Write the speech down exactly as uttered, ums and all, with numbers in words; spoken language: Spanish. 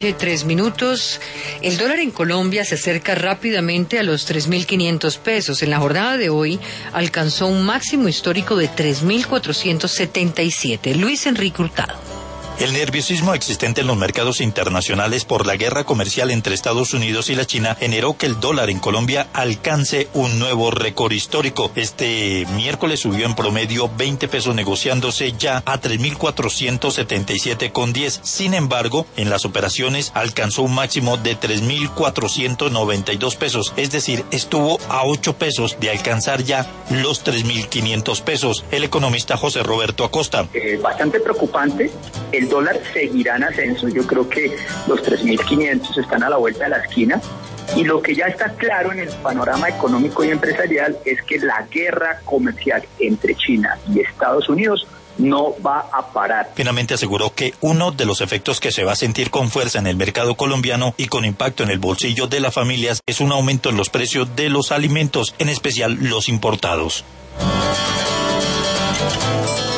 Tres minutos. El dólar en Colombia se acerca rápidamente a los tres mil quinientos pesos. En la jornada de hoy alcanzó un máximo histórico de tres mil cuatrocientos setenta y siete. Luis Enrique Hurtado. El nerviosismo existente en los mercados internacionales por la guerra comercial entre Estados Unidos y la China generó que el dólar en Colombia alcance un nuevo récord histórico. Este miércoles subió en promedio veinte pesos, negociándose ya a tres mil cuatrocientos setenta y siete con diez. Sin embargo, en las operaciones alcanzó un máximo de tres mil cuatrocientos noventa y dos pesos, es decir, estuvo a ocho pesos de alcanzar ya los tres mil quinientos pesos. El economista José Roberto Acosta. Eh, bastante preocupante. El dólar seguirá en ascenso. Yo creo que los tres mil quinientos están a la vuelta de la esquina. Y lo que ya está claro en el panorama económico y empresarial es que la guerra comercial entre China y Estados Unidos no va a parar. Finalmente aseguró que uno de los efectos que se va a sentir con fuerza en el mercado colombiano y con impacto en el bolsillo de las familias es un aumento en los precios de los alimentos, en especial los importados.